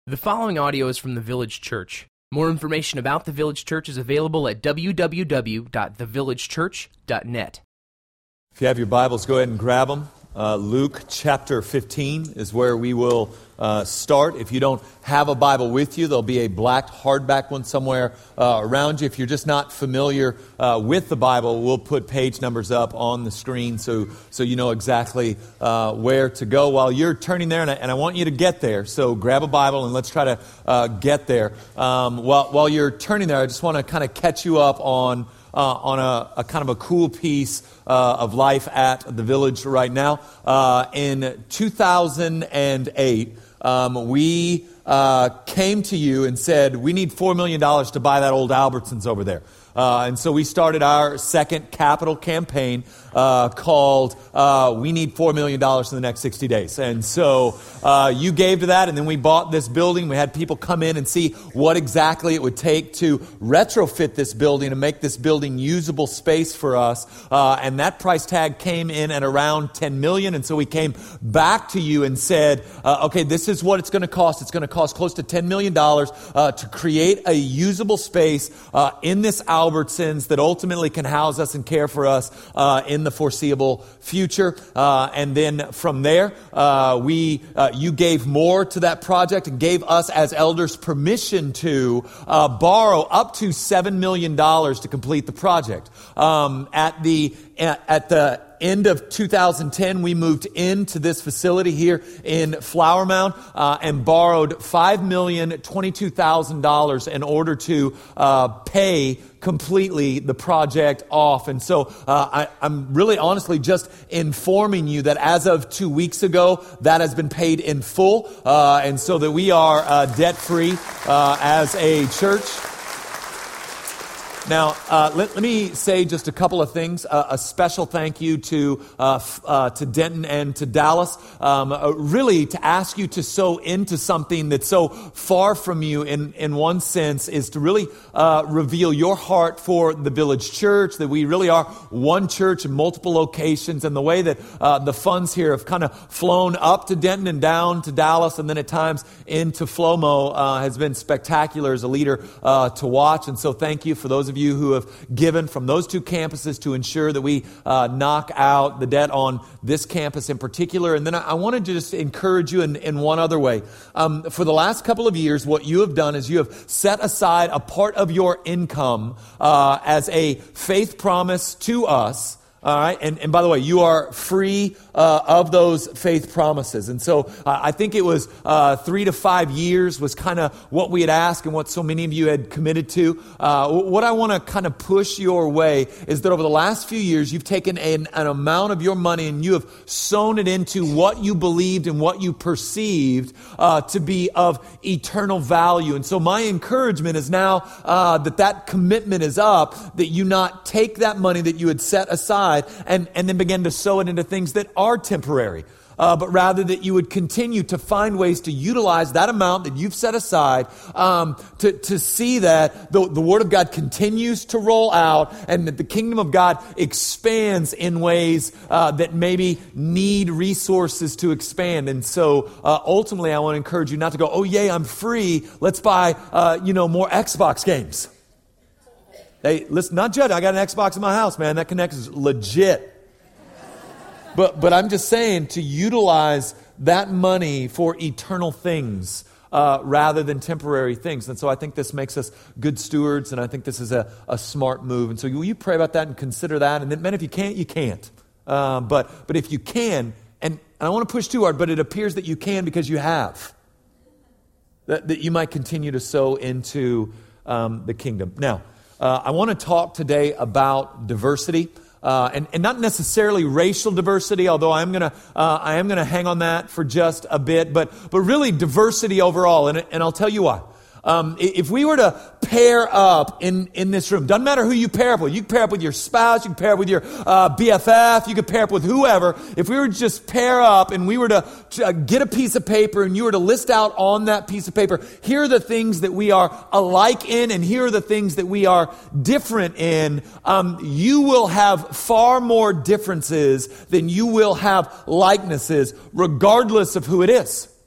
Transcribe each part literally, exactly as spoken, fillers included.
The following audio is from the Village Church. More information about the Village Church is available at w w w dot the village church dot net. If you have your Bibles, go ahead and grab them. Uh, Luke chapter fifteen is where we will uh, start. If you don't have a Bible with you, there'll be a black hardback one somewhere uh, around you. If you're just not familiar uh, with the Bible, we'll put page numbers up on the screen so so you know exactly uh, where to go while you're turning there. And I, and I want you to get there. So grab a Bible and let's try to uh, get there. Um, while while you're turning there, I just want to kind of catch you up on. Uh, on a, a kind of a cool piece uh, of life at the Village right now. Uh, in two thousand eight, um, we uh, came to you and said, we need four million dollars to buy that old Albertsons over there. Uh, and so we started our second capital campaign uh, called uh, We Need four million dollars in the next sixty days. And so uh, you gave to that, and then we bought this building. We had people come in and see what exactly it would take to retrofit this building and make this building usable space for us. Uh, and that price tag came in at around ten million dollars. And so we came back to you and said, uh, okay, this is what it's going to cost. It's going to cost close to ten million dollars uh, to create a usable space uh, in this Albertsons that ultimately can house us and care for us uh, in the foreseeable future. Uh, and then from there, uh, we uh, you gave more to that project and gave us as elders permission to uh, borrow up to seven million dollars to complete the project. Um, at the at, at the end of two thousand ten, we moved into this facility here in Flower Mound uh, and borrowed five million twenty-two thousand dollars in order to uh, pay completely the project off. And so uh, I, I'm really honestly just informing you that as of two weeks ago, that has been paid in full. Uh, and so that we are uh, debt-free uh, as a church. Now, uh, let, let me say just a couple of things. Uh, a special thank you to uh, f- uh, to Denton and to Dallas. Um, uh, really, to ask you to sow into something that's so far from you in, in one sense is to really uh, reveal your heart for the Village Church, that we really are one church in multiple locations, and the way that uh, the funds here have kind of flown up to Denton and down to Dallas and then at times into Flomo uh, has been spectacular as a leader uh, to watch. And so thank you for those of you who have given from those two campuses to ensure that we uh, knock out the debt on this campus in particular. And then I, I wanted to just encourage you in, in one other way. Um, for the last couple of years, what you have done is you have set aside a part of your income uh, as a faith promise to us. All right, and, and by the way, you are free uh, of those faith promises. And so uh, I think it was uh, three to five years was kind of what we had asked and what so many of you had committed to. Uh, what I want to kind of push your way is that over the last few years, you've taken an, an amount of your money and you have sown it into what you believed and what you perceived uh, to be of eternal value. And so my encouragement is now uh, that that commitment is up, that you not take that money that you had set aside And, and then begin to sow it into things that are temporary, uh, but rather that you would continue to find ways to utilize that amount that you've set aside um, to, to see that the, the Word of God continues to roll out and that the kingdom of God expands in ways uh, that maybe need resources to expand. And so uh, ultimately I want to encourage you not to go, oh yay, I'm free, let's buy uh, you know more Xbox games. Hey, listen, not judge. I got an Xbox in my house, man. That Connect is legit. But but I'm just saying to utilize that money for eternal things uh, rather than temporary things. And so I think this makes us good stewards, and I think this is a, a smart move. And so will you pray about that and consider that? And then, man, if you can't, you can't. Um, but but if you can, and, and I don't want to push too hard, but it appears that you can because you have. That, that you might continue to sow into um, the kingdom. Now, Uh, I want to talk today about diversity, uh, and, and not necessarily racial diversity, although I am going to uh, I am going to hang on that for just a bit, but but really diversity overall, and and I'll tell you why. Um, if we were to pair up in, in this room, doesn't matter who you pair up with. You can pair up with your spouse, you can pair up with your uh, B F F, you can pair up with whoever. If we were to just pair up and we were to uh, get a piece of paper and you were to list out on that piece of paper, here are the things that we are alike in and here are the things that we are different in, um, you will have far more differences than you will have likenesses, regardless of who it is.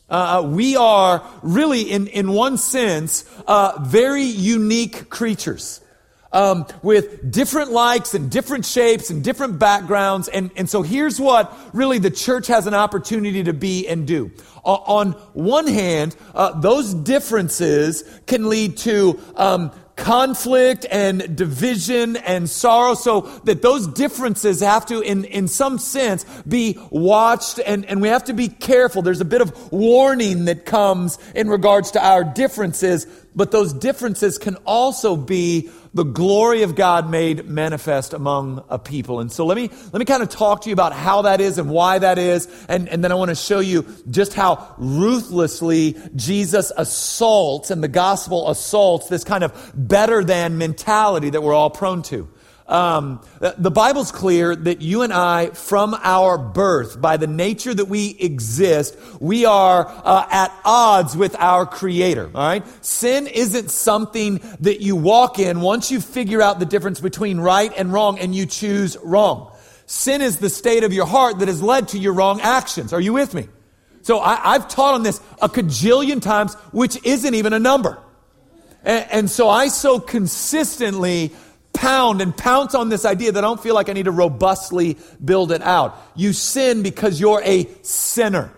Uh, we are really, in, in one sense, uh, very unique creatures. Um, with different likes and different shapes and different backgrounds. And, and so here's what really the church has an opportunity to be and do. Uh, on one hand, uh, those differences can lead to um, conflict and division and sorrow, so that those differences have to, in, in some sense, be watched, and, and we have to be careful. There's a bit of warning that comes in regards to our differences, but those differences can also be the glory of God made manifest among a people. And so let me let me kind of talk to you about how that is and why that is, and, and then I want to show you just how ruthlessly Jesus assaults and the gospel assaults this kind of better than mentality that we're all prone to. Um, the Bible's clear that you and I, from our birth, by the nature that we exist, we are uh, at odds with our Creator. All right, sin isn't something that you walk in once you figure out the difference between right and wrong, and you choose wrong. Sin is the state of your heart that has led to your wrong actions. Are you with me? So I, I've taught on this a cajillion times, which isn't even a number, and, and so I so consistently pound and pounce on this idea that I don't feel like I need to robustly build it out. You sin because you're a sinner.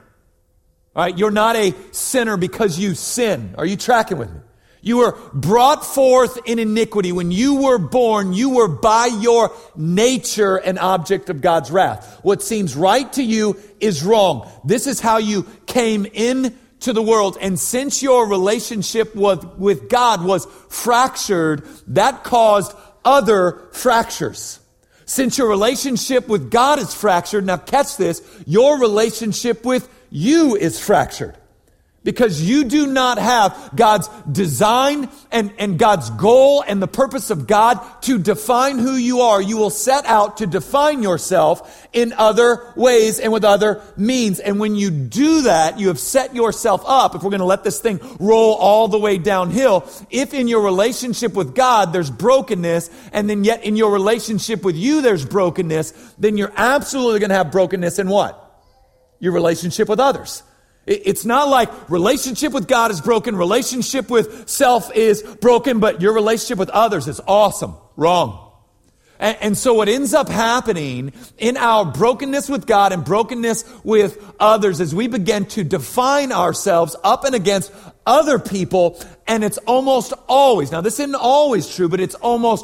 All right? You're not a sinner because you sin. Are you tracking with me? You were brought forth in iniquity. When you were born, you were by your nature an object of God's wrath. What seems right to you is wrong. This is how you came in to the world. And since your relationship with, with God was fractured, that caused other fractures. Since your relationship with God is fractured, now catch this, your relationship with you is fractured. Because you do not have God's design and, and God's goal and the purpose of God to define who you are. You will set out to define yourself in other ways and with other means. And when you do that, you have set yourself up, if we're going to let this thing roll all the way downhill, if in your relationship with God there's brokenness, and then yet in your relationship with you there's brokenness, then you're absolutely going to have brokenness in what? Your relationship with others. It's not like relationship with God is broken, relationship with self is broken, but your relationship with others is awesome. Wrong. And, and so what ends up happening in our brokenness with God and brokenness with others is we begin to define ourselves up and against other people, and it's almost always, now this isn't always true, but it's almost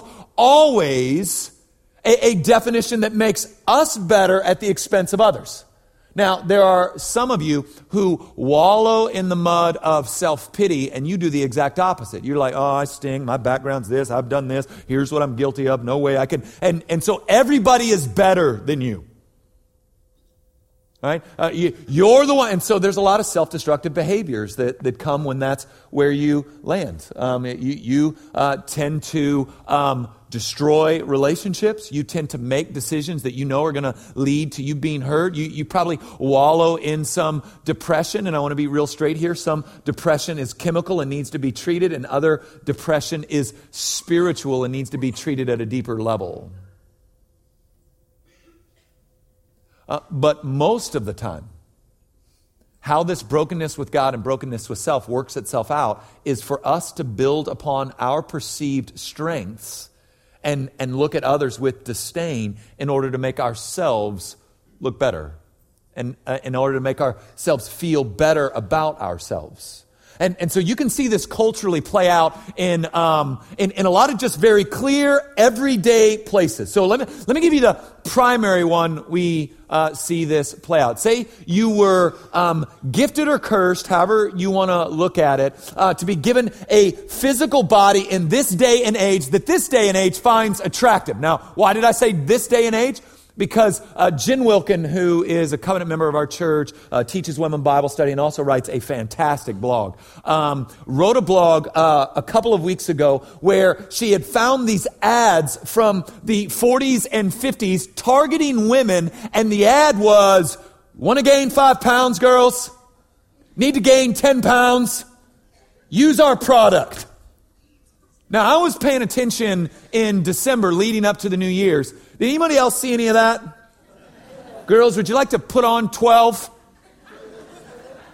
always a, a definition that makes us better at the expense of others. Now, there are some of you who wallow in the mud of self-pity, and you do the exact opposite. You're like, oh, I sting, my background's this, I've done this, here's what I'm guilty of, no way I can. And, and so everybody is better than you. Right? Uh, you, you're the one. And so there's a lot of self-destructive behaviors that, that come when that's where you land. Um, you you uh, tend to um, destroy relationships. You tend to make decisions that you know are going to lead to you being hurt. You, you probably wallow in some depression. And I want to be real straight here. Some depression is chemical and needs to be treated. And other depression is spiritual and needs to be treated at a deeper level. Uh, but most of the time, how this brokenness with God and brokenness with self works itself out is for us to build upon our perceived strengths and, and look at others with disdain in order to make ourselves look better and uh, in order to make ourselves feel better about ourselves. And, and so you can see this culturally play out in, um, in, in a lot of just very clear, everyday places. So let me, let me give you the primary one we uh, see this play out. Say you were um, gifted or cursed, however you want to look at it, uh, to be given a physical body in this day and age that this day and age finds attractive. Now, why did I say this day and age? Because uh, Jen Wilkin, who is a covenant member of our church, uh, teaches women Bible study and also writes a fantastic blog, um, wrote a blog uh, a couple of weeks ago where she had found these ads from the forties and fifties targeting women, and the ad was, want to gain five pounds, girls? Need to gain ten pounds? Use our product. Now, I was paying attention in December leading up to the New Year's. Did anybody else see any of that? Girls, would you like to put on twelve?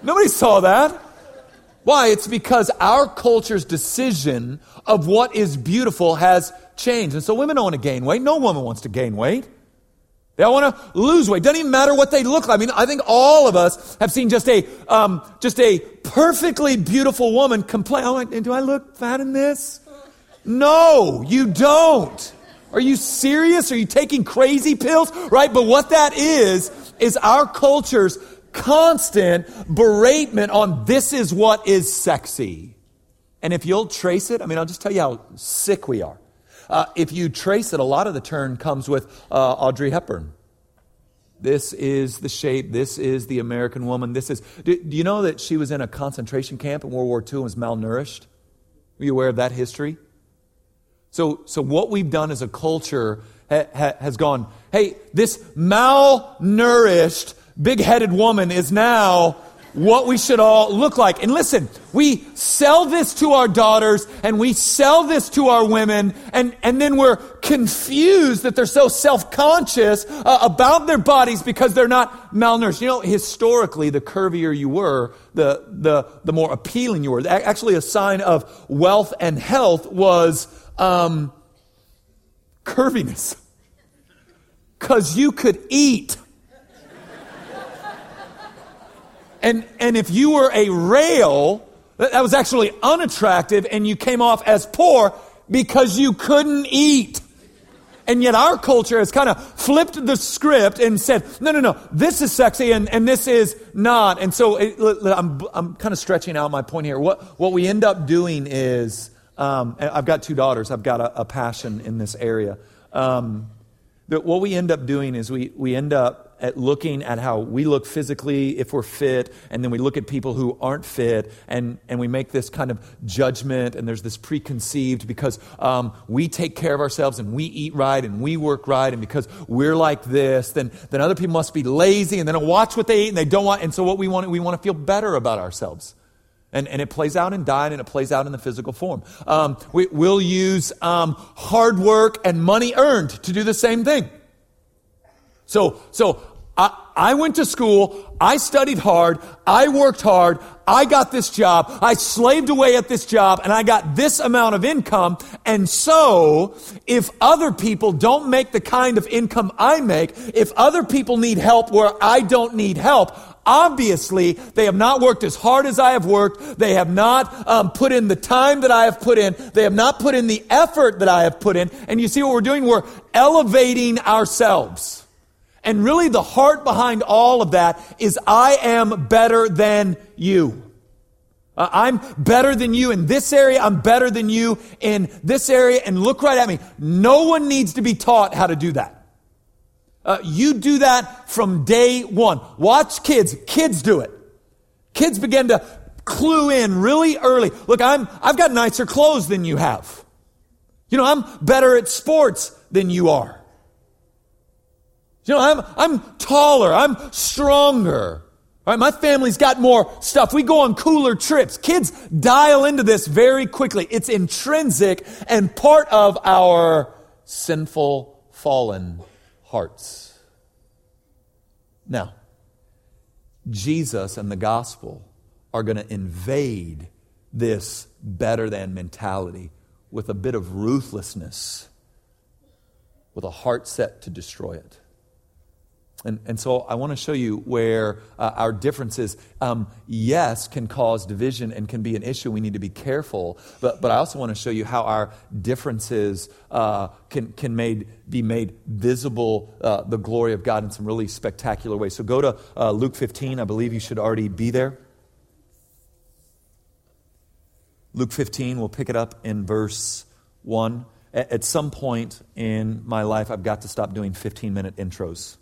Nobody saw that. Why? It's because our culture's decision of what is beautiful has changed. And so women don't want to gain weight. No woman wants to gain weight. They all want to lose weight. Doesn't even matter what they look like. I mean, I think all of us have seen just a um, just a perfectly beautiful woman complain, oh, do I look fat in this? No, you don't. Are you serious? Are you taking crazy pills? Right? But what that is, is our culture's constant beratement on this is what is sexy. And if you'll trace it, I mean, I'll just tell you how sick we are. Uh, if you trace it, a lot of the turn comes with uh, Audrey Hepburn. This is the shape. This is the American woman. This is. Do, do you know that she was in a concentration camp in World War Two and was malnourished? Are you aware of that history? So, so what we've done as a culture ha, ha, has gone, hey, this malnourished, big-headed woman is now what we should all look like. And listen, we sell this to our daughters and we sell this to our women, and, and then we're confused that they're so self-conscious uh, about their bodies because they're not malnourished. You know, historically, the curvier you were, the, the, the more appealing you were. Actually, a sign of wealth and health was um, curviness. Because you could eat. And and if you were a rail, that was actually unattractive, and you came off as poor because you couldn't eat. And yet our culture has kind of flipped the script and said, no, no, no, this is sexy and, and this is not. And so it, I'm I'm kind of stretching out my point here. What what we end up doing is, um, I've got two daughters. I've got a, a passion in this area. Um, that what we end up doing is we we end up at looking at how we look physically if we're fit, and then we look at people who aren't fit, and, and we make this kind of judgment, and there's this preconceived because um, we take care of ourselves and we eat right and we work right, and because we're like this, then then other people must be lazy and they don't watch what they eat and they don't want, and so what we want we want to feel better about ourselves. And, and it plays out in diet, and it plays out in the physical form. Um, we, we'll use um, hard work and money earned to do the same thing. So, so I, I went to school, I studied hard, I worked hard, I got this job, I slaved away at this job, and I got this amount of income. And so, if other people don't make the kind of income I make, if other people need help where I don't need help, obviously, they have not worked as hard as I have worked. They have not um, put in the time that I have put in. They have not put in the effort that I have put in. And you see what we're doing? We're elevating ourselves. And really the heart behind all of that is I am better than you. Uh, I'm better than you in this area. I'm better than you in this area. And look right at me. No one needs to be taught how to do that. Uh, you do that from day one. Watch kids. Kids do it. Kids begin to clue in really early. Look, I'm, I've got nicer clothes than you have. You know, I'm better at sports than you are. You know, I'm I'm taller. I'm stronger. All right, my family's got more stuff. We go on cooler trips. Kids dial into this very quickly. It's intrinsic and part of our sinful, fallen hearts. Now, Jesus and the gospel are going to invade this better than mentality with a bit of ruthlessness, with a heart set to destroy it. And, and so I want to show you where uh, our differences, um, yes, can cause division and can be an issue. We need to be careful. But, but I also want to show you how our differences uh, can, can made, be made visible, uh, the glory of God in some really spectacular ways. So go to uh, Luke fifteen. I believe you should already be there. Luke fifteen, we'll pick it up in verse one. At, at some point in my life, I've got to stop doing fifteen-minute intros.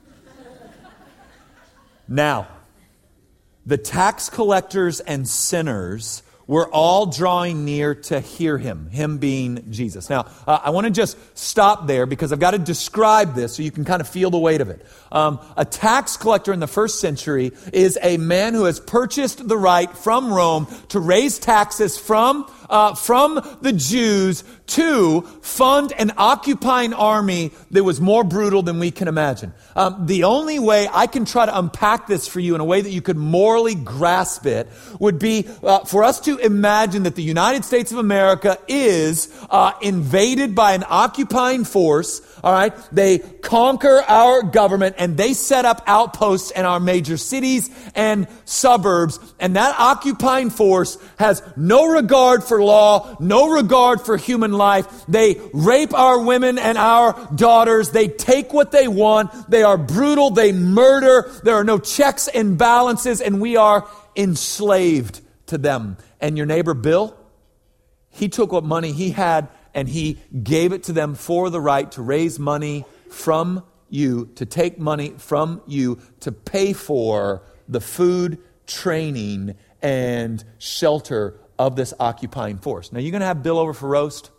Now, the tax collectors and sinners were all drawing near to hear him, him being Jesus. Now, uh, I want to just stop there because I've got to describe this so you can kind of feel the weight of it. Um, a tax collector in the first century is a man who has purchased the right from Rome to raise taxes from uh, from the Jews to fund an occupying army that was more brutal than we can imagine. Um, the only way I can try to unpack this for you in a way that you could morally grasp it would be uh, for us to imagine that the United States of America is uh, invaded by an occupying force. All right, they conquer our government and they set up outposts in our major cities and suburbs. And that occupying force has no regard for law, no regard for human life. They rape our women and our daughters. They take what they want. They are brutal. They murder. There are no checks and balances, and we are enslaved to them. And your neighbor Bill, he took what money he had and he gave it to them for the right to raise money from you, to take money from you, to pay for the food, training, and shelter of this occupying force. Now, you're going to have Bill over for roast?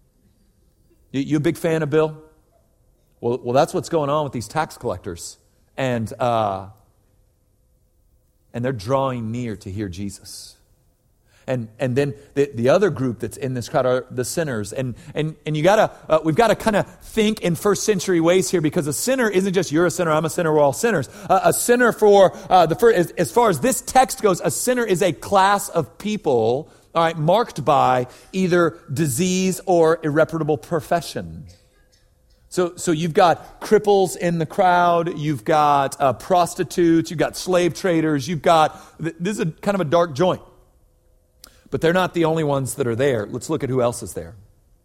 You, you a big fan of Bill? Well, well, that's what's going on with these tax collectors. And, uh, and they're drawing near to hear Jesus. And and then the, the other group that's in this crowd are the sinners. And and and you gotta uh, we've got to kind of think in first century ways here, because a sinner isn't just you're a sinner, I'm a sinner, we're all sinners. Uh, a sinner for uh, the first, as, as far as this text goes, a sinner is a class of people, all right, marked by either disease or irreparable profession. So, so you've got cripples in the crowd, you've got uh, prostitutes, you've got slave traders, you've got, this is a kind of a dark joint. But they're not the only ones that are there. Let's look at who else is there.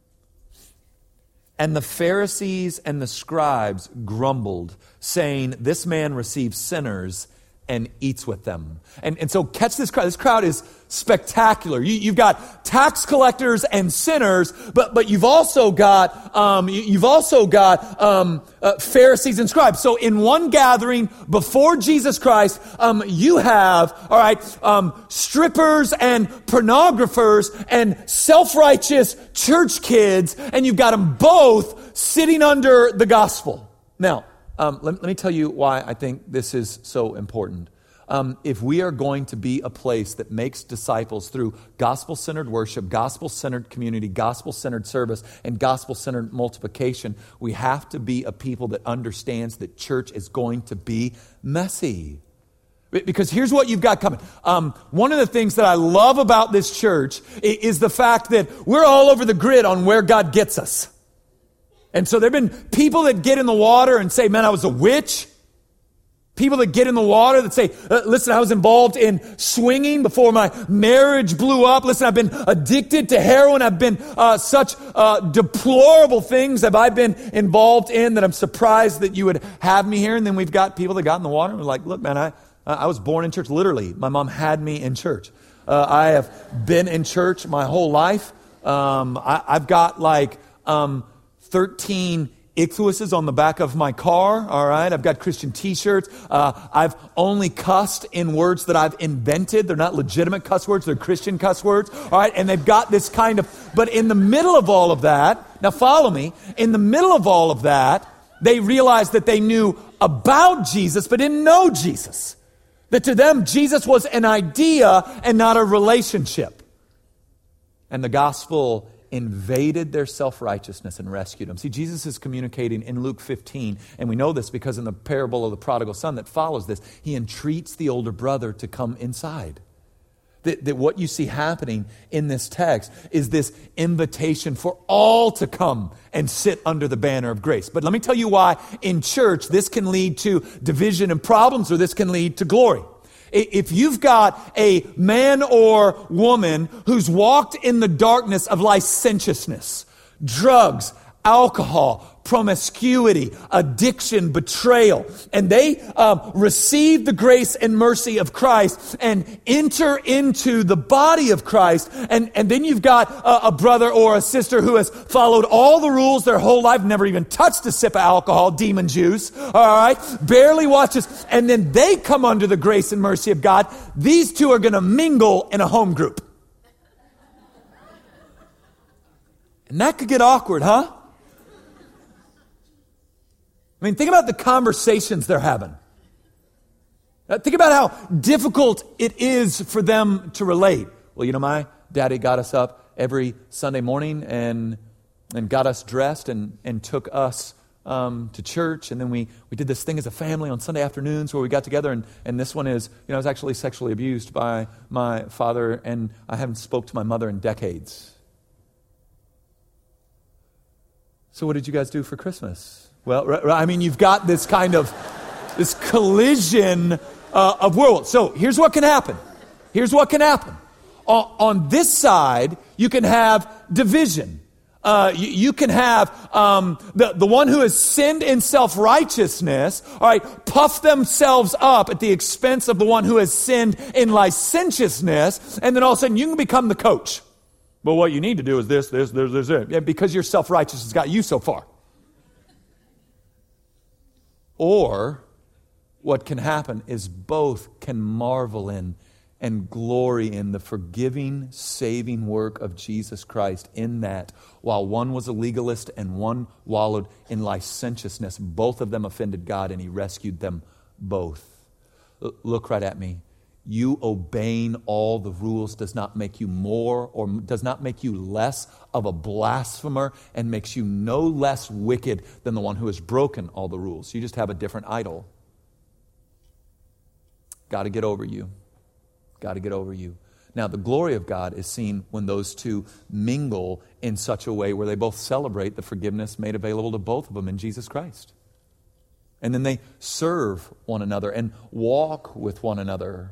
And the Pharisees and the scribes grumbled, saying, this man receives sinners and eats with them. And, and so catch this crowd. This crowd is spectacular. You, you've got tax collectors and sinners, but but you've also got um, you, you've also got um, uh, Pharisees and scribes. So in one gathering before Jesus Christ, um, you have all right um, strippers and pornographers and self-righteous church kids, and you've got them both sitting under the gospel. Now, um, let, let me tell you why I think this is so important. Um, if we are going to be a place that makes disciples through gospel-centered worship, gospel-centered community, gospel-centered service, and gospel-centered multiplication, we have to be a people that understands that church is going to be messy. Because here's what you've got coming. Um, one of the things that I love about this church is the fact that we're all over the grid on where God gets us. And so there have been people that get in the water and say, man, I was a witch. People that get in the water that say, uh, listen, I was involved in swinging before my marriage blew up. Listen, I've been addicted to heroin. I've been uh, such uh, deplorable things have I been involved in that I'm surprised that you would have me here. And then we've got people that got in the water and were like, look, man, I, I was born in church. Literally, my mom had me in church. Uh, I have been in church my whole life. Um, I, I've got like um, thirteen Ichthyosis on the back of my car, all right? I've got Christian t-shirts. Uh, I've only cussed in words that I've invented. They're not legitimate cuss words. They're Christian cuss words, all right? And they've got this kind of... But in the middle of all of that, now follow me, in the middle of all of that, they realized that they knew about Jesus, but didn't know Jesus. That to them, Jesus was an idea and not a relationship. And the gospel invaded their self-righteousness and rescued them. See, Jesus is communicating in Luke fifteen, and we know this because in the parable of the prodigal son that follows this, he entreats the older brother to come inside. That, that what you see happening in this text is this invitation for all to come and sit under the banner of grace. But let me tell you why in church this can lead to division and problems, or this can lead to glory. If you've got a man or woman who's walked in the darkness of licentiousness, drugs, alcohol, promiscuity, addiction, betrayal, and they um, receive the grace and mercy of Christ and enter into the body of Christ, and, and then you've got a, a brother or a sister who has followed all the rules their whole life, never even touched a sip of alcohol, demon juice, all right, barely watches, and then they come under the grace and mercy of God. These two are going to mingle in a home group. And that could get awkward, huh? I mean, think about the conversations they're having. Think about how difficult it is for them to relate. Well, you know, my daddy got us up every Sunday morning and and got us dressed and, and took us um, to church. And then we, we did this thing as a family on Sunday afternoons where we got together. And, and this one is, you know, I was actually sexually abused by my father, and I haven't spoke to my mother in decades. So what did you guys do for Christmas? Well, r- r- I mean, you've got this kind of, this collision uh, of worlds. So here's what can happen. Here's what can happen. On, on this side, you can have division. Uh, you, you can have um, the, the one who has sinned in self-righteousness, all right, puff themselves up at the expense of the one who has sinned in licentiousness, and then all of a sudden you can become the coach. But what you need to do is this, this, this, this, this. Yeah, because your self-righteousness has got you so far. Or what can happen is both can marvel in and glory in the forgiving, saving work of Jesus Christ, in that while one was a legalist and one wallowed in licentiousness, both of them offended God and He rescued them both. L- look right at me. You obeying all the rules does not make you more or does not make you less of a blasphemer and makes you no less wicked than the one who has broken all the rules. You just have a different idol. Got to get over you. Got to get over you. Now, the glory of God is seen when those two mingle in such a way where they both celebrate the forgiveness made available to both of them in Jesus Christ. And then they serve one another and walk with one another,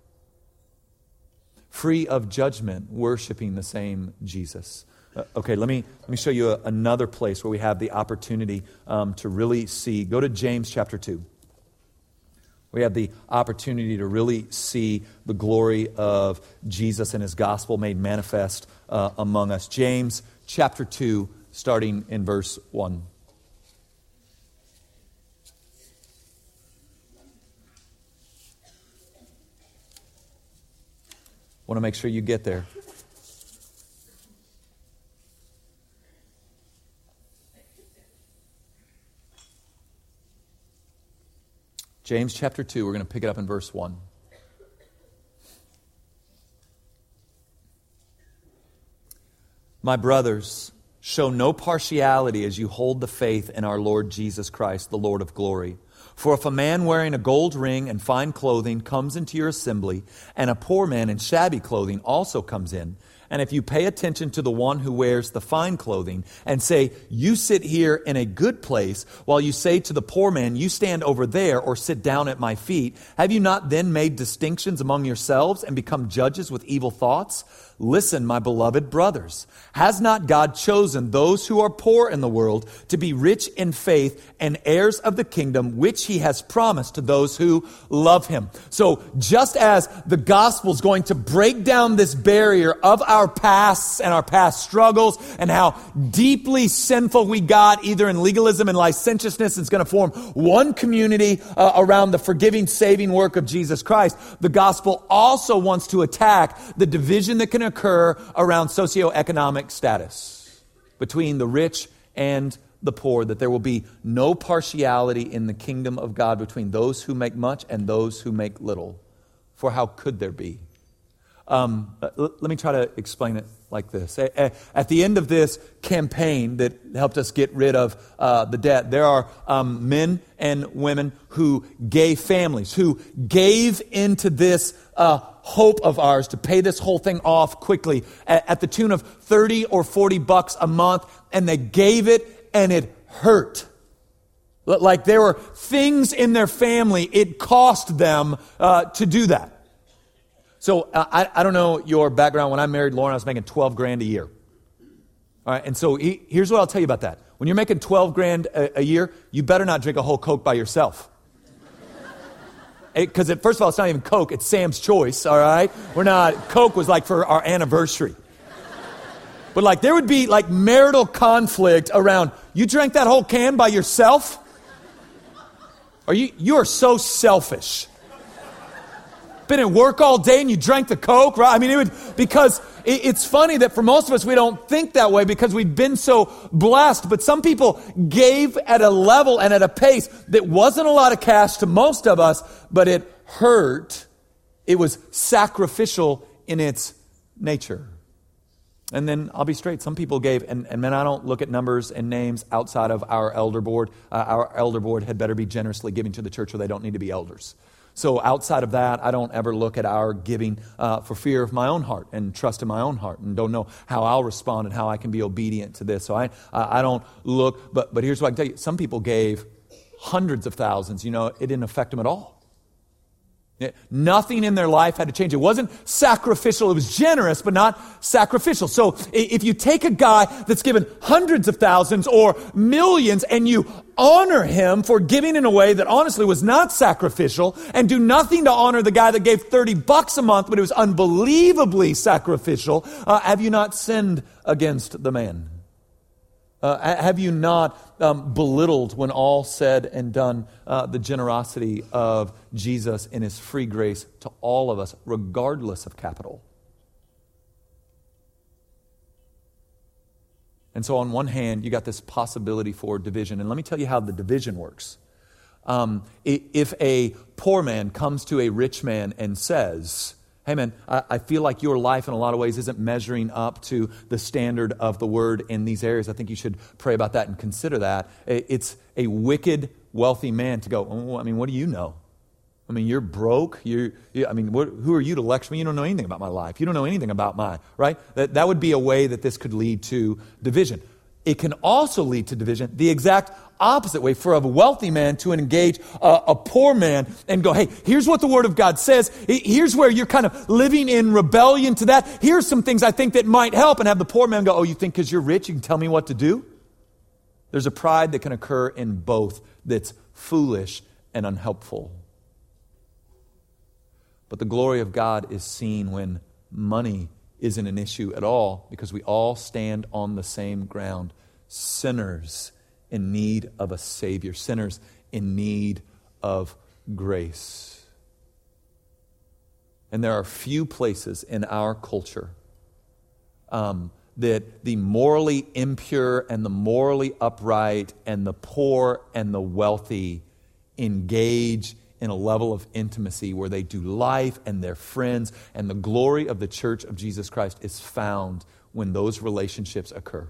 free of judgment, worshiping the same Jesus. Uh, okay, let me let me show you a, another place where we have the opportunity um, to really see. Go to James chapter two. We have the opportunity to really see the glory of Jesus and His gospel made manifest uh, among us. James chapter two, starting in verse one. Want to make sure you get there. James chapter two, we're going to pick it up in verse one. My brothers, show no partiality as you hold the faith in our Lord Jesus Christ, the Lord of glory. For if a man wearing a gold ring and fine clothing comes into your assembly, and a poor man in shabby clothing also comes in, and if you pay attention to the one who wears the fine clothing and say, you sit here in a good place, while you say to the poor man, you stand over there or sit down at my feet, have you not then made distinctions among yourselves and become judges with evil thoughts? Listen, my beloved brothers, has not God chosen those who are poor in the world to be rich in faith and heirs of the kingdom which He has promised to those who love Him? So just as the gospel is going to break down this barrier of our pasts and our past struggles and how deeply sinful we got either in legalism and licentiousness, it's going to form one community uh, around the forgiving, saving work of Jesus Christ. The gospel also wants to attack the division that can occur around socioeconomic status between the rich and the poor, that there will be no partiality in the kingdom of God between those who make much and those who make little. For how could there be? Um, let me try to explain it like this. At the end of this campaign that helped us get rid of uh, the debt, there are um, men and women who gave families, who gave into this uh, hope of ours to pay this whole thing off quickly at, at the tune of thirty or forty bucks a month, and they gave it and it hurt. Like there were things in their family, it cost them uh, to do that. So uh, I, I don't know your background. When I married Lauren, I was making twelve grand a year. All right, and so he, here's what I'll tell you about that. When you're making twelve grand a, a year, you better not drink a whole Coke by yourself. Because first of all, it's not even Coke, it's Sam's Choice, all right? We're not, Coke was like for our anniversary. But like there would be like marital conflict around, you drank that whole can by yourself? Or you, you are so selfish. Been at work all day and you drank the Coke, right? I mean, it would, because it, it's funny that for most of us, we don't think that way because we've been so blessed. But some people gave at a level and at a pace that wasn't a lot of cash to most of us, but it hurt. It was sacrificial in its nature. And then I'll be straight. Some people gave, and, and man, I don't look at numbers and names outside of our elder board. Uh, our elder board had better be generously giving to the church or they don't need to be elders. So outside of that, I don't ever look at our giving uh, for fear of my own heart and trust in my own heart and don't know how I'll respond and how I can be obedient to this. So I I don't look, but but here's what I can tell you. Some people gave hundreds of thousands. You know, it didn't affect them at all. Nothing in their life had to change. It wasn't sacrificial. It was generous, but not sacrificial. So if you take a guy that's given hundreds of thousands or millions and you honor him for giving in a way that honestly was not sacrificial and do nothing to honor the guy that gave thirty bucks a month, but it was unbelievably sacrificial, uh, have you not sinned against the man? Uh, have you not um, belittled, when all said and done, uh, the generosity of Jesus in his free grace to all of us, regardless of capital? And so on one hand, you got this possibility for division. And let me tell you how the division works. Um, if a poor man comes to a rich man and says, hey man, I feel like your life in a lot of ways isn't measuring up to the standard of the word in these areas. I think you should pray about that and consider that. It's a wicked, wealthy man to go, oh, I mean, what do you know? I mean, you're broke. You're, you, I mean, what, who are you to lecture me? You don't know anything about my life. You don't know anything about mine, right? That, that would be a way that this could lead to division. It can also lead to division the exact opposite way, for a wealthy man to engage a, a poor man and go, hey, here's what the Word of God says. Here's where you're kind of living in rebellion to that. Here's some things I think that might help. And have the poor man go, oh, you think because you're rich you can tell me what to do? There's a pride that can occur in both that's foolish and unhelpful. But the glory of God is seen when money isn't an issue at all, because we all stand on the same ground. Sinners in need of a Savior. Sinners in need of grace. And there are few places in our culture um, that the morally impure and the morally upright and the poor and the wealthy engage in a level of intimacy where they do life and they're friends, and the glory of the church of Jesus Christ is found when those relationships occur.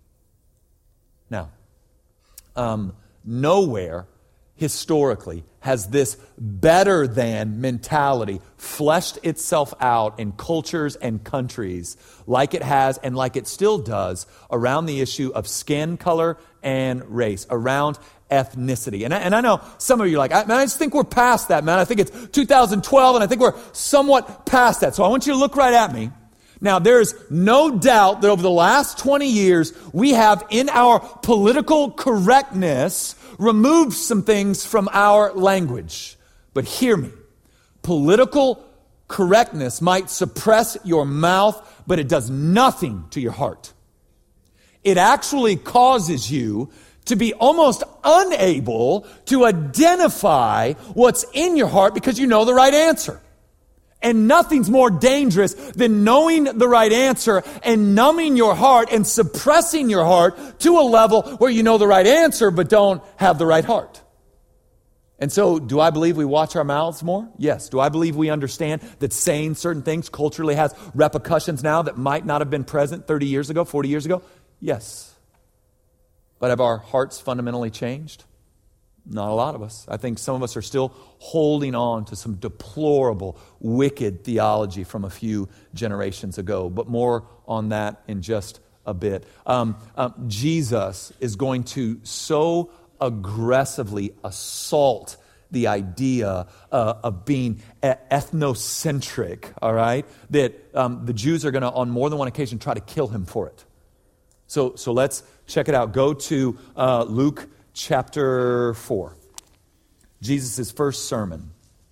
Now, um, nowhere historically has this better than mentality fleshed itself out in cultures and countries like it has and like it still does around the issue of skin color and race, around ethnicity. And I, and I know some of you are like, I, man, I just think we're past that, man. I think it's two thousand twelve, and I think we're somewhat past that. So I want you to look right at me. Now, there's no doubt that over the last twenty years, we have, in our political correctness, removed some things from our language. But hear me. Political correctness might suppress your mouth, but it does nothing to your heart. It actually causes you to be almost unable to identify what's in your heart because you know the right answer. And nothing's more dangerous than knowing the right answer and numbing your heart and suppressing your heart to a level where you know the right answer but don't have the right heart. And so, do I believe we watch our mouths more? Yes. Do I believe we understand that saying certain things culturally has repercussions now that might not have been present thirty years ago, forty years ago? Yes. But have our hearts fundamentally changed? Not a lot of us. I think some of us are still holding on to some deplorable, wicked theology from a few generations ago. But more on that in just a bit. Um, um, Jesus is going to so aggressively assault the idea uh, of being ethnocentric, all right, that um, the Jews are going to, on more than one occasion, try to kill him for it. So, so let's check it out. Go to uh, Luke chapter four. Jesus' first sermon.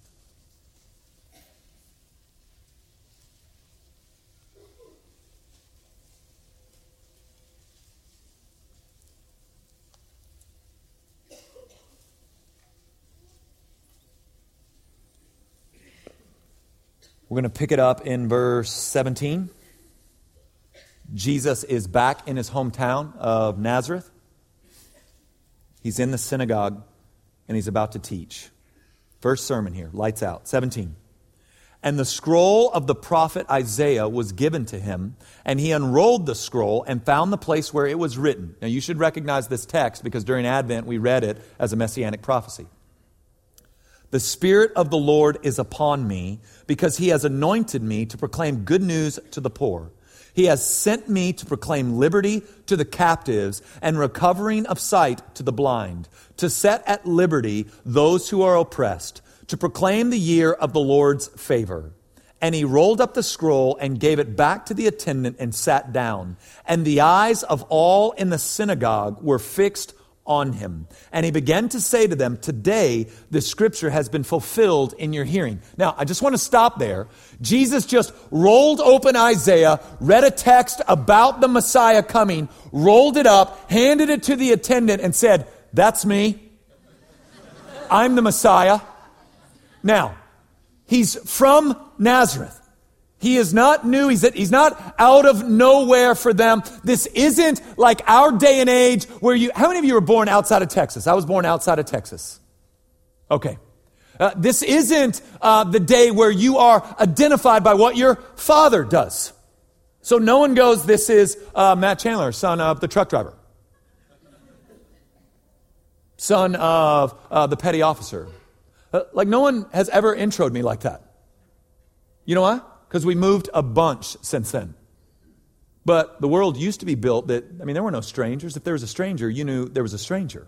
We're going to pick it up in verse seventeen. Jesus is back in his hometown of Nazareth. He's in the synagogue, and he's about to teach. First sermon here, lights out. seventeen. And the scroll of the prophet Isaiah was given to him, and he unrolled the scroll and found the place where it was written. Now you should recognize this text because during Advent we read it as a messianic prophecy. The Spirit of the Lord is upon me because he has anointed me to proclaim good news to the poor. He has sent me to proclaim liberty to the captives and recovering of sight to the blind, to set at liberty those who are oppressed, to proclaim the year of the Lord's favor. And he rolled up the scroll and gave it back to the attendant and sat down. And the eyes of all in the synagogue were fixed on him. And he began to say to them, today the scripture has been fulfilled in your hearing. Now, I just want to stop there. Jesus just rolled open Isaiah, read a text about the Messiah coming, rolled it up, handed it to the attendant and said, that's me. I'm the Messiah. Now, he's from Nazareth. He is not new. He's, he's not out of nowhere for them. This isn't like our day and age where you... How many of you were born outside of Texas? I was born outside of Texas. Okay. Uh, this isn't uh, the day where you are identified by what your father does. So no one goes, this is uh, Matt Chandler, son of the truck driver. Son of uh, the petty officer. Like no one has ever introed me like that. You know why? Because we moved a bunch since then. But the world used to be built that, I mean, there were no strangers. If there was a stranger, you knew there was a stranger.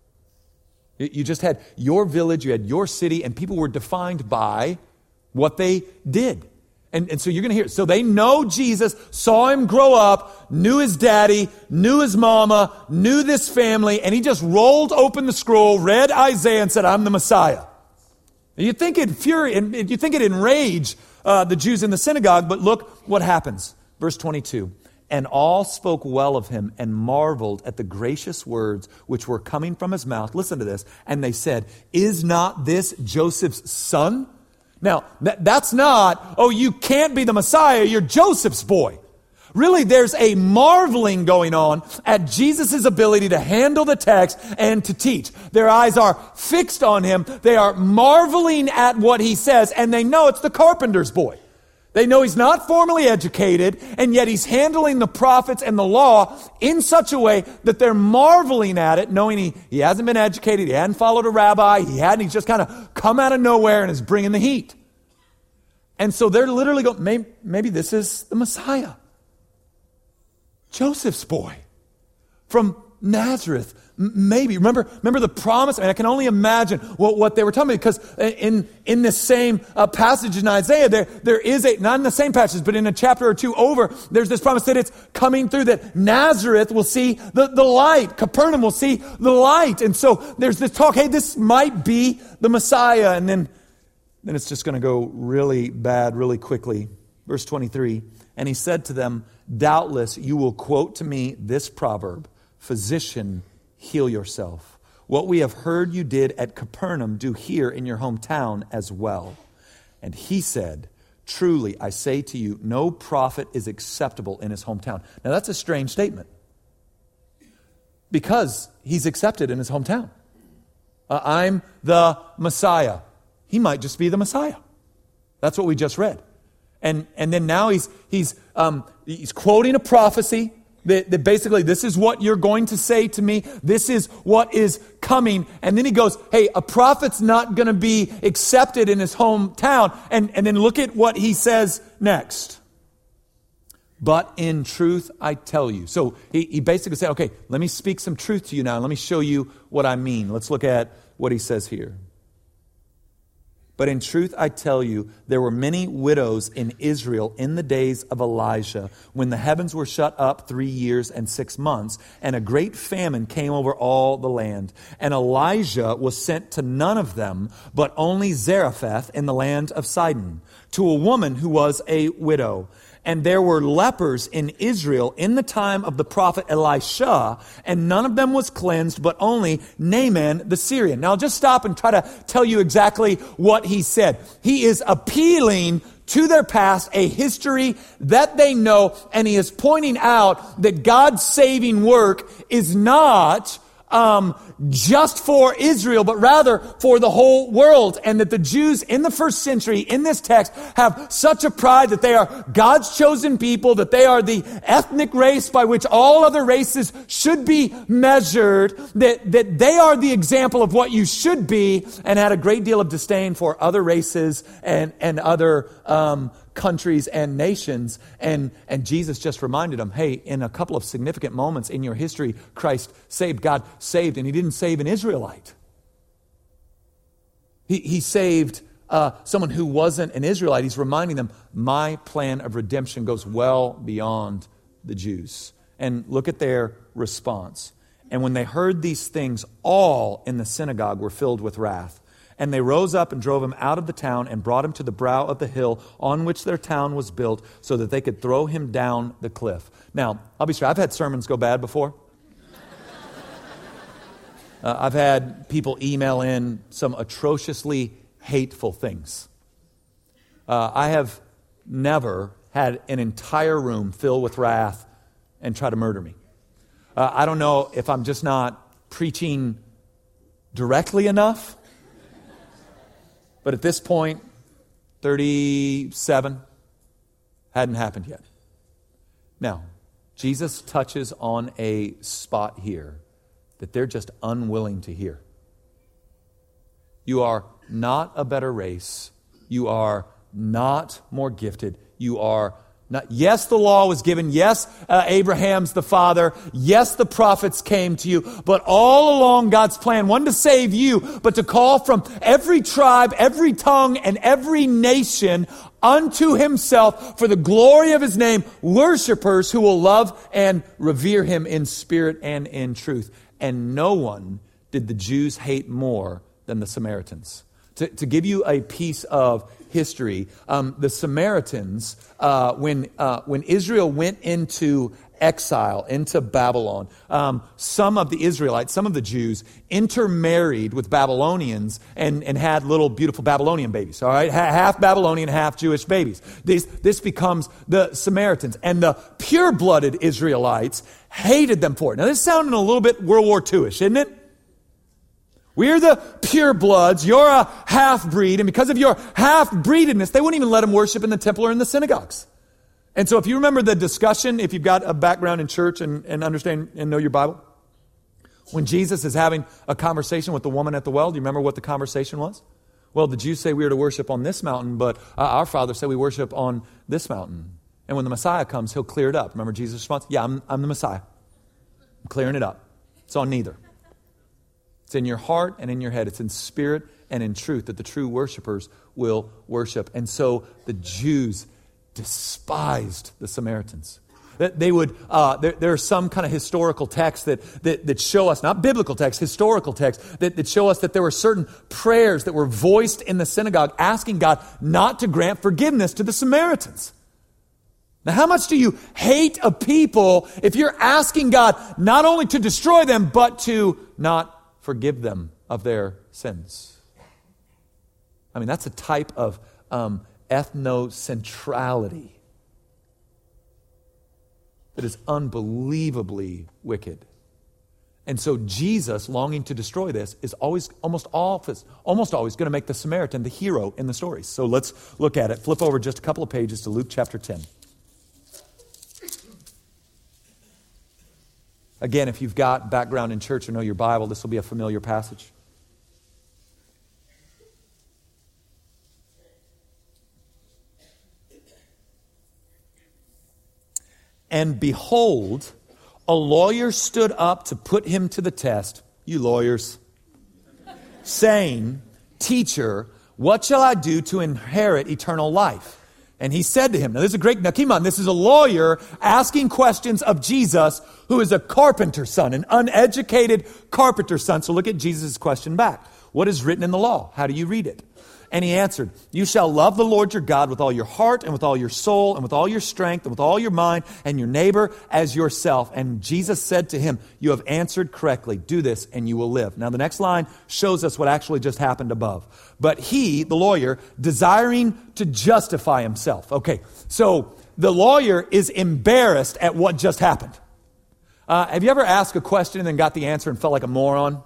You just had your village, you had your city, and people were defined by what they did. And, and so you're going to hear, so they know Jesus, saw him grow up, knew his daddy, knew his mama, knew this family, and he just rolled open the scroll, read Isaiah, and said, I'm the Messiah. You think it fury, you think it enraged uh, the Jews in the synagogue, but look what happens. Verse twenty-two. And all spoke well of him and marveled at the gracious words which were coming from his mouth. Listen to this. And they said, is not this Joseph's son? Now, that, that's not, oh, you can't be the Messiah, you're Joseph's boy. Really, there's a marveling going on at Jesus' ability to handle the text and to teach. Their eyes are fixed on him. They are marveling at what he says, and they know it's the carpenter's boy. They know he's not formally educated, and yet he's handling the prophets and the law in such a way that they're marveling at it, knowing he, he hasn't been educated, he hadn't followed a rabbi, he hadn't, he's just kind of come out of nowhere and is bringing the heat. And so they're literally going, maybe, maybe this is the Messiah. Joseph's boy from Nazareth. Maybe. Remember, remember the promise? I mean, I can only imagine what, what they were telling me, because in, in this same uh, passage in Isaiah, there, there is a, not in the same passage, but in a chapter or two over, there's this promise that it's coming through, that Nazareth will see the, the light. Capernaum will see the light. And so there's this talk, hey, this might be the Messiah. And then, then it's just going to go really bad really quickly. Verse twenty-three, and he said to them, doubtless you will quote to me this proverb, physician, heal yourself. What we have heard you did at Capernaum, do here in your hometown as well. And he said, truly, I say to you, no prophet is acceptable in his hometown. Now that's a strange statement, because he's accepted in his hometown. Uh, I'm the Messiah. He might just be the Messiah. That's what we just read. And and then now he's he's um, he's quoting a prophecy that, that basically, this is what you're going to say to me. This is what is coming. And then he goes, hey, a prophet's not going to be accepted in his hometown. And, and then look at what he says next. But in truth, I tell you. So he, he basically said, okay, let me speak some truth to you now. Let me show you what I mean. Let's look at what he says here. But in truth, I tell you, there were many widows in Israel in the days of Elijah, when the heavens were shut up three years and six months, and a great famine came over all the land. And Elijah was sent to none of them, but only Zarephath in the land of Sidon, to a woman who was a widow. And there were lepers in Israel in the time of the prophet Elisha, and none of them was cleansed, but only Naaman the Syrian. Now I'll just stop and try to tell you exactly what he said. He is appealing to their past, a history that they know, and he is pointing out that God's saving work is not um, just for Israel, but rather for the whole world. And that the Jews in the first century, in this text, have such a pride that they are God's chosen people, that they are the ethnic race by which all other races should be measured, that, that they are the example of what you should be, and had a great deal of disdain for other races and, and other um, countries and nations. And, and Jesus just reminded them, hey, in a couple of significant moments in your history, Christ saved, God saved, and he didn't save an Israelite. He, he saved uh, someone who wasn't an Israelite. He's reminding them, my plan of redemption goes well beyond the Jews. And look at their response. And when they heard these things, all in the synagogue were filled with wrath. And they rose up and drove him out of the town and brought him to the brow of the hill on which their town was built, so that they could throw him down the cliff. Now, I'll be straight, I've had sermons go bad before. uh, I've had people email in some atrociously hateful things. Uh, I have never had an entire room fill with wrath and try to murder me. Uh, I don't know if I'm just not preaching directly enough. But at this point, thirty-seven, hadn't happened yet. Now, Jesus touches on a spot here that they're just unwilling to hear. You are not a better race. You are not more gifted. You are not. Yes, the law was given. Yes, uh, Abraham's the father. Yes, the prophets came to you. But all along, God's plan wasn't to save you, but to call from every tribe, every tongue, and every nation unto himself for the glory of his name, worshipers who will love and revere him in spirit and in truth. And no one did the Jews hate more than the Samaritans. To, to give you a piece of history, um, the Samaritans, uh, when uh, when Israel went into exile, into Babylon, um, some of the Israelites, some of the Jews, intermarried with Babylonians and, and had little beautiful Babylonian babies, all right? Half Babylonian, half Jewish babies. This, this becomes the Samaritans. And the pure-blooded Israelites hated them for it. Now, this is sounding a little bit World War Two-ish, isn't it? We're the purebloods. You're a half-breed. And because of your half-breededness, they wouldn't even let them worship in the temple or in the synagogues. And so if you remember the discussion, if you've got a background in church and, and understand and know your Bible, when Jesus is having a conversation with the woman at the well, do you remember what the conversation was? Well, the Jews say we are to worship on this mountain, but uh, our Father said we worship on this mountain. And when the Messiah comes, he'll clear it up. Remember Jesus' response? Yeah, I'm, I'm the Messiah. I'm clearing it up. It's on neither. It's in your heart and in your head. It's in spirit and in truth that the true worshipers will worship. And so the Jews despised the Samaritans. That they would, uh, there, there are some kind of historical texts that, that, that show us, not biblical texts, historical texts, that, that show us that there were certain prayers that were voiced in the synagogue asking God not to grant forgiveness to the Samaritans. Now, how much do you hate a people if you're asking God not only to destroy them, but to not forgive them of their sins? I mean, that's a type of um, ethnocentrality that is unbelievably wicked. And so Jesus, longing to destroy this, is always, almost always, almost always going to make the Samaritan the hero in the story. So let's look at it. Flip over just a couple of pages to Luke chapter ten. Again, if you've got background in church or know your Bible, this will be a familiar passage. And behold, a lawyer stood up to put him to the test, you lawyers, saying, Teacher, what shall I do to inherit eternal life? And he said to him, now this is a great, now keep on, this is a lawyer asking questions of Jesus, who is a carpenter's son, an uneducated carpenter's son. So look at Jesus' question back. What is written in the law? How do you read it? And he answered, you shall love the Lord your God with all your heart and with all your soul and with all your strength and with all your mind, and your neighbor as yourself. And Jesus said to him, you have answered correctly. Do this and you will live. Now the next line shows us what actually just happened above. But he, the lawyer, desiring to justify himself. Okay, so the lawyer is embarrassed at what just happened. Uh, have you ever asked a question and then got the answer and felt like a moron?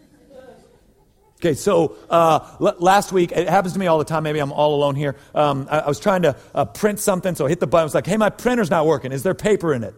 Okay, so uh, l- last week, it happens to me all the time. Maybe I'm all alone here. Um, I-, I was trying to uh, print something, so I hit the button. I was like, hey, my printer's not working. Is there paper in it?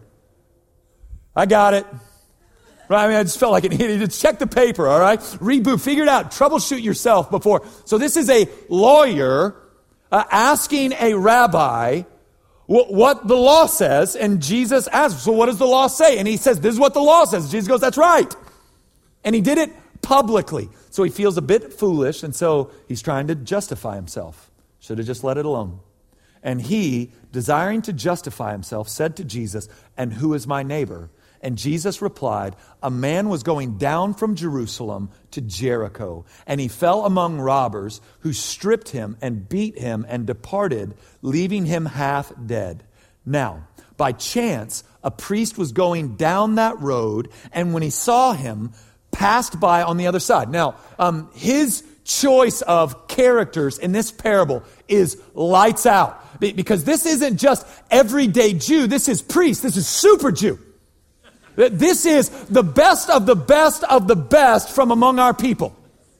I got it. Right? I mean, I just felt like an idiot. Just check the paper, all right? Reboot, figure it out. Troubleshoot yourself before. So this is a lawyer uh, asking a rabbi w- what the law says, and Jesus asks, so what does the law say? And he says, this is what the law says. Jesus goes, that's right. And he did it publicly. So he feels a bit foolish, and so he's trying to justify himself. Should have just let it alone. And he, desiring to justify himself, said to Jesus, and who is my neighbor? And Jesus replied, a man was going down from Jerusalem to Jericho, and he fell among robbers who stripped him and beat him and departed, leaving him half dead. Now, by chance, a priest was going down that road, and when he saw him, passed by on the other side. Now, um, his choice of characters in this parable is lights out. Because this isn't just everyday Jew. This is priest. This is super Jew. This is the best of the best of the best from among our people.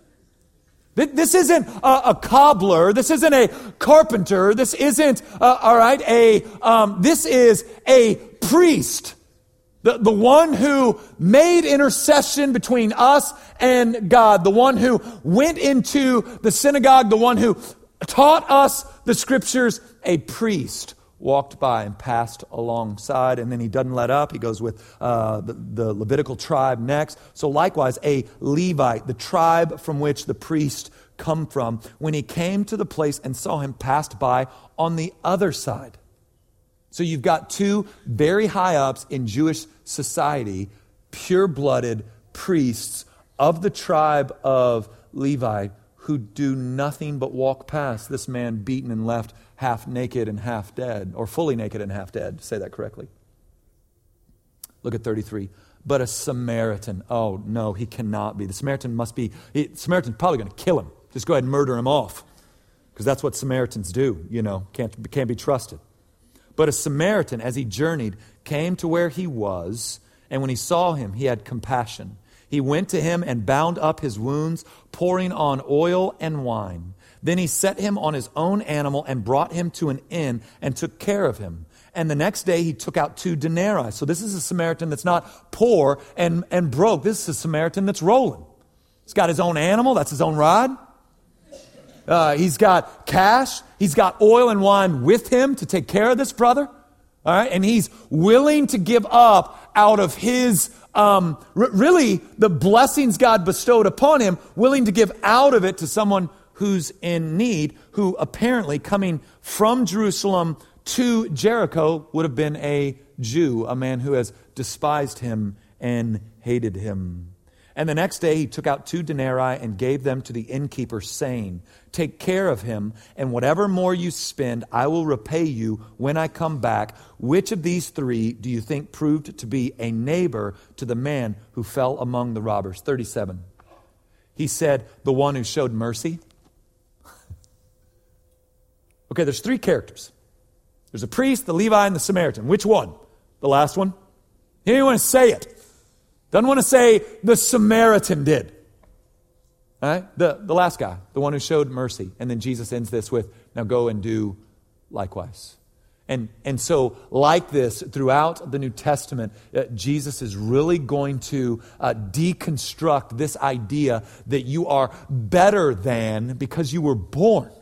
This isn't a, a cobbler. This isn't a carpenter. This isn't, uh, all right, a, um, this is a priest. The, the one who made intercession between us and God. The one who went into the synagogue. The one who taught us the scriptures. A priest walked by and passed alongside. And then he doesn't let up. He goes with uh, the, the Levitical tribe next. So likewise, a Levite, the tribe from which the priest come from, when he came to the place and saw him, passed by on the other side. So you've got two very high ups in Jewish society, pure-blooded priests of the tribe of Levi, who do nothing but walk past this man beaten and left half naked and half dead, or fully naked and half dead, to say that correctly. Look at thirty-three. But a Samaritan, oh no, he cannot be. The Samaritan must be, he, the Samaritan's probably going to kill him. Just go ahead and murder him off. Because that's what Samaritans do, you know, can't, can't be trusted. But a Samaritan, as he journeyed, came to where he was, and when he saw him, he had compassion. He went to him and bound up his wounds, pouring on oil and wine. Then he set him on his own animal and brought him to an inn and took care of him. And the next day he took out two denarii. So this is a Samaritan that's not poor and, and broke. This is a Samaritan that's rolling. He's got his own animal. That's his own ride. Uh, he's got cash. He's got oil and wine with him to take care of this brother. All right. And he's willing to give up out of his, um, r- really the blessings God bestowed upon him, willing to give out of it to someone who's in need, who apparently coming from Jerusalem to Jericho would have been a Jew, a man who has despised him and hated him. And the next day he took out two denarii and gave them to the innkeeper, saying, take care of him, and whatever more you spend, I will repay you when I come back. Which of these three do you think proved to be a neighbor to the man who fell among the robbers? thirty-seven. He said, the one who showed mercy. Okay, there's three characters. There's a priest, the Levi, and the Samaritan. Which one? The last one? He didn't want to say it. Doesn't want to say the Samaritan did. All right? The, the last guy, the one who showed mercy. And then Jesus ends this with, now go and do likewise. And, and so like this, throughout the New Testament, uh, Jesus is really going to uh, deconstruct this idea that you are better than because you were born.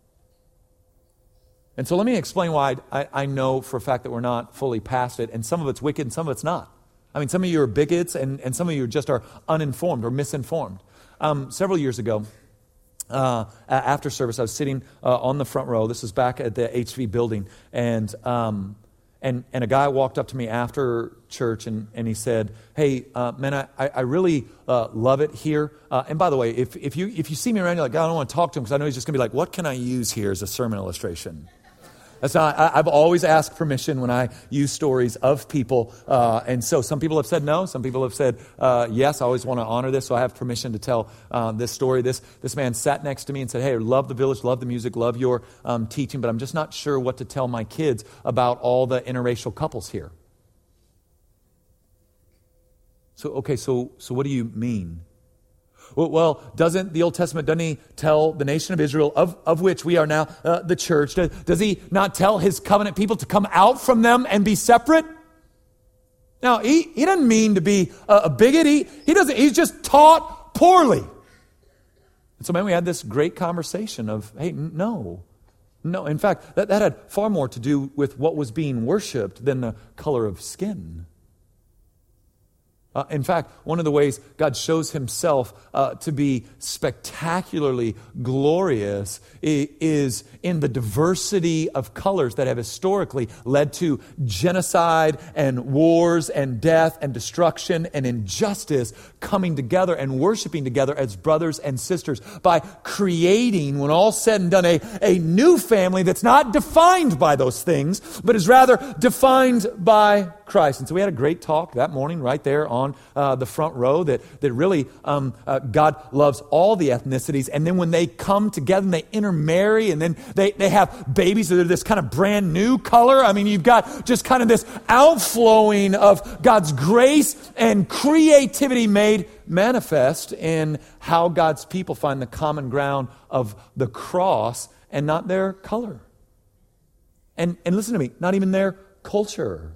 And so let me explain why I, I know for a fact that we're not fully past it. And some of it's wicked and some of it's not. I mean, some of you are bigots and, and some of you just are uninformed or misinformed. Um, several years ago, uh, after service, I was sitting uh, on the front row. This was back at the H V building. And um, and and a guy walked up to me after church and, and he said, hey, uh, man, I, I really uh, love it here. Uh, and by the way, if, if, you, if you see me around, you're like, I don't want to talk to him because I know he's just going to be like, what can I use here as a sermon illustration? That's not, I, I've always asked permission when I use stories of people. Uh, and so some people have said no. Some people have said uh, yes. I always want to honor this. So I have permission to tell uh, this story. This this man sat next to me and said, hey, I love the Village, love the music, love your um, teaching, but I'm just not sure what to tell my kids about all the interracial couples here. So, okay, so, so what do you mean? Well, doesn't the Old Testament, doesn't he tell the nation of Israel, of, of which we are now uh, the church, does, does he not tell his covenant people to come out from them and be separate? Now, he, he doesn't mean to be a, a bigot. He, he doesn't, he's just taught poorly. And so, man, we had this great conversation of, hey, no. No, in fact, that, that had far more to do with what was being worshipped than the color of skin. Uh, in fact, one of the ways God shows himself uh, to be spectacularly glorious is in the diversity of colors that have historically led to genocide and wars and death and destruction and injustice coming together and worshiping together as brothers and sisters by creating, when all's said and done, a, a new family that's not defined by those things, but is rather defined by Christ. And so we had a great talk that morning right there on uh, the front row that, that really um, uh, God loves all the ethnicities. And then when they come together and they intermarry and then they, they have babies that are this kind of brand new color. I mean, you've got just kind of this outflowing of God's grace and creativity made manifest in how God's people find the common ground of the cross and not their color. And, and listen to me, not even their culture.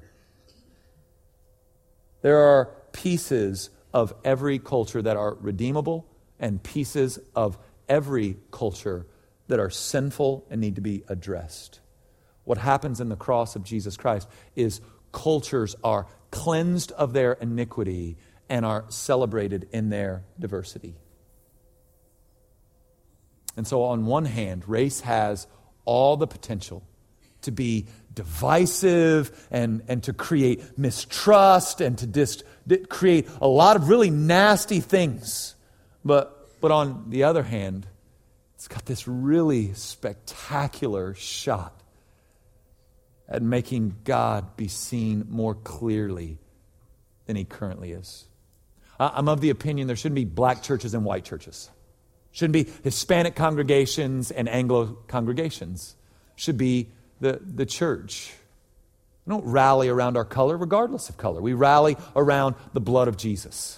There are pieces of every culture that are redeemable and pieces of every culture that are sinful and need to be addressed. What happens in the cross of Jesus Christ is cultures are cleansed of their iniquity and are celebrated in their diversity. And so on one hand, race has all the potential to be divisive and, and to create mistrust and to dis, create a lot of really nasty things. But, but on the other hand, it's got this really spectacular shot at making God be seen more clearly than he currently is. I'm of the opinion there shouldn't be black churches and white churches. Shouldn't be Hispanic congregations and Anglo congregations. Should be the, the church. We don't rally around our color regardless of color. We rally around the blood of Jesus.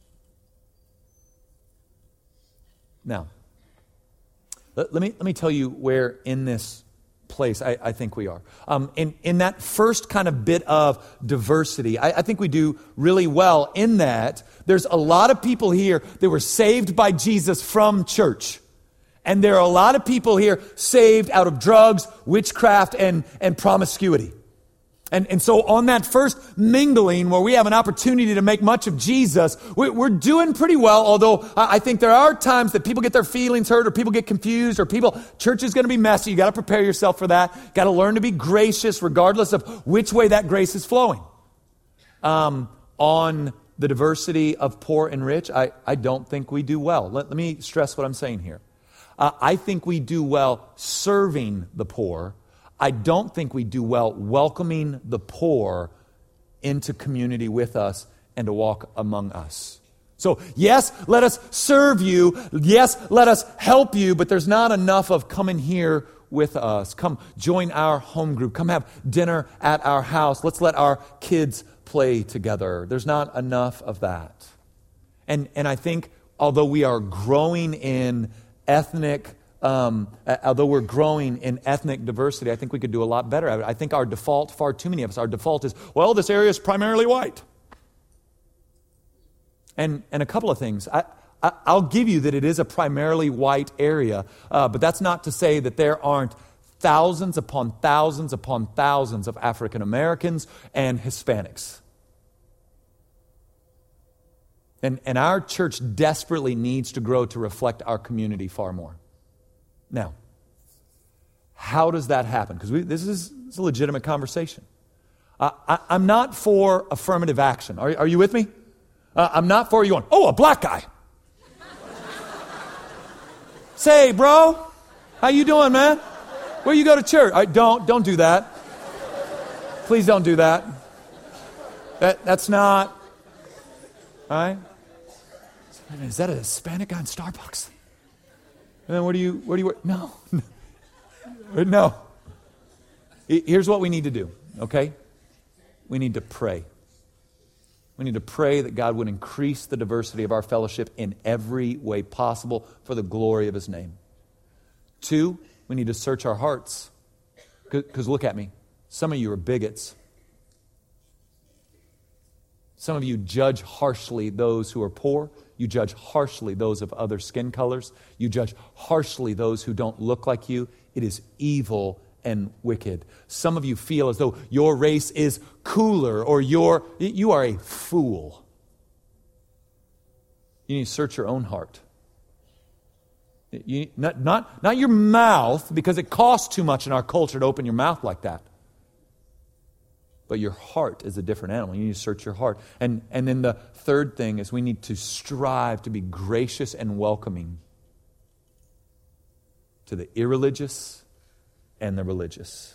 Now, let, let me let me tell you where in this place I, I think we are. Um, in, in that first kind of bit of diversity, I, I think we do really well in that there's a lot of people here that were saved by Jesus from church. And there are a lot of people here saved out of drugs, witchcraft, and, and promiscuity. And, and so on that first mingling where we have an opportunity to make much of Jesus, we're, we're doing pretty well, although I think there are times that people get their feelings hurt or people get confused or people, church is going to be messy. You got to prepare yourself for that. Got to learn to be gracious regardless of which way that grace is flowing. Um, on the diversity of poor and rich, I, I don't think we do well. Let, let me stress what I'm saying here. Uh, I think we do well serving the poor. I don't think we do well welcoming the poor into community with us and to walk among us. So, yes, let us serve you. Yes, let us help you, but there's not enough of come in here with us. Come join our home group. Come have dinner at our house. Let's let our kids play together. There's not enough of that. And, and I think although we are growing in ethnic Um, although we're growing in ethnic diversity, I think we could do a lot better at it. I think our default, far too many of us, our default is, well, this area is primarily white. And and a couple of things. I, I, I'll give you that it is a primarily white area, uh, but that's not to say that there aren't thousands upon thousands upon thousands of African Americans and Hispanics. And, and our church desperately needs to grow to reflect our community far more. Now, how does that happen? Because this is, this is a legitimate conversation. Uh, I, I'm not for affirmative action. Are, are you with me? Uh, I'm not for you going, oh, a black guy. Say, bro, how you doing, man? Where you go to church? Right, don't, don't do that. Please don't do that. That that's not, all right? Is that a Hispanic guy in Starbucks? And then where do you, where do you work? No. No. Here's what we need to do, okay? We need to pray. We need to pray that God would increase the diversity of our fellowship in every way possible for the glory of His name. Two, we need to search our hearts. Because look at me. Some of you are bigots. Some of you judge harshly those who are poor. You judge harshly those of other skin colors. You judge harshly those who don't look like you. It is evil and wicked. Some of you feel as though your race is cooler or you're, you are a fool. You need to search your own heart. You, not, not, not your mouth, because it costs too much in our culture to open your mouth like that. But your heart is a different animal. You need to search your heart. And, and then the third thing is we need to strive to be gracious and welcoming to the irreligious and the religious.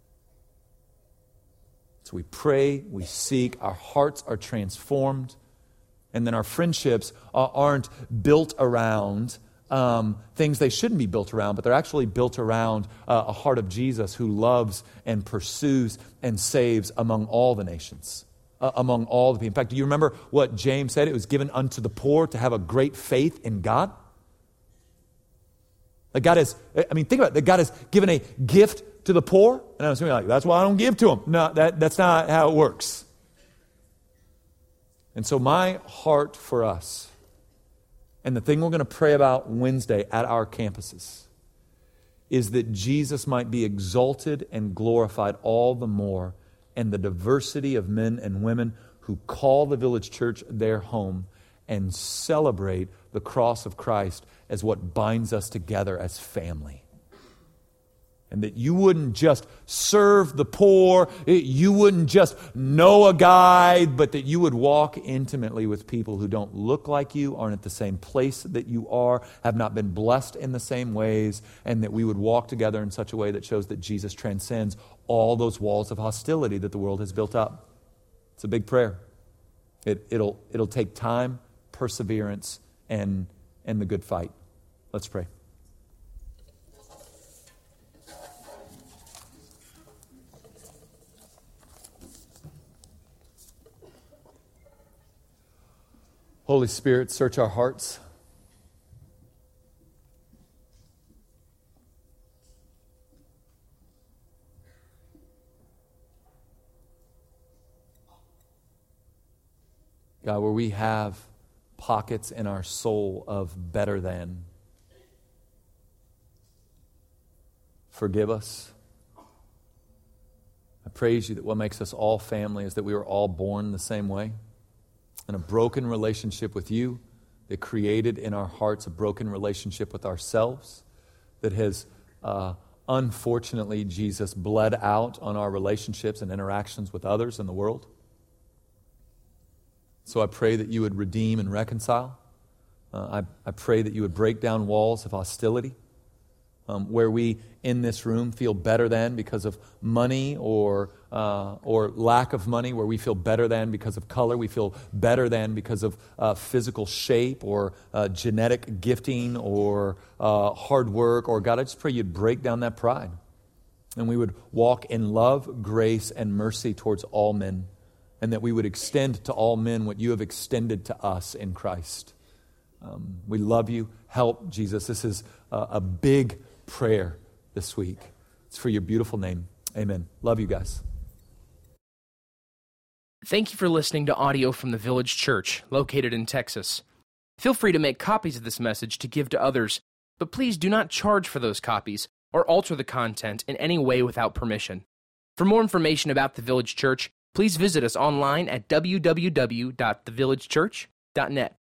So we pray, we seek, our hearts are transformed, and then our friendships aren't built around Um, things they shouldn't be built around, but they're actually built around uh, a heart of Jesus who loves and pursues and saves among all the nations, uh, among all the people. In fact, do you remember what James said? It was given unto the poor to have a great faith in God. That God is, I mean, think about it, that God has given a gift to the poor. And I was like, that's why I don't give to them. No, that, that's not how it works. And so my heart for us, and the thing we're going to pray about Wednesday at our campuses, is that Jesus might be exalted and glorified all the more in the diversity of men and women who call the Village Church their home and celebrate the cross of Christ as what binds us together as family. And that you wouldn't just serve the poor, you wouldn't just know a guide, but that you would walk intimately with people who don't look like you, aren't at the same place that you are, have not been blessed in the same ways, and that we would walk together in such a way that shows that Jesus transcends all those walls of hostility that the world has built up. It's a big prayer. It, it'll, it'll take time, perseverance, and, and the good fight. Let's pray. Holy Spirit, search our hearts. God, where we have pockets in our soul of better than, forgive us. I praise you that what makes us all family is that we were all born the same way. In a broken relationship with you that created in our hearts a broken relationship with ourselves that has, uh, unfortunately, Jesus, bled out on our relationships and interactions with others in the world. So I pray that you would redeem and reconcile. Uh, I, I pray that you would break down walls of hostility. Um, where we in this room feel better than because of money or uh, or lack of money, where we feel better than because of color, we feel better than because of uh, physical shape or uh, genetic gifting or uh, hard work, or God, I just pray you'd break down that pride. And we would walk in love, grace, and mercy towards all men, and that we would extend to all men what you have extended to us in Christ. Um, we love you. Help, Jesus. This is uh, a big prayer this week. It's for your beautiful name. Amen. Love you guys. Thank you for listening to audio from the Village Church, located in Texas. Feel free to make copies of this message to give to others, but please do not charge for those copies or alter the content in any way without permission. For more information about the Village Church, please visit us online at w w w dot the village church dot net.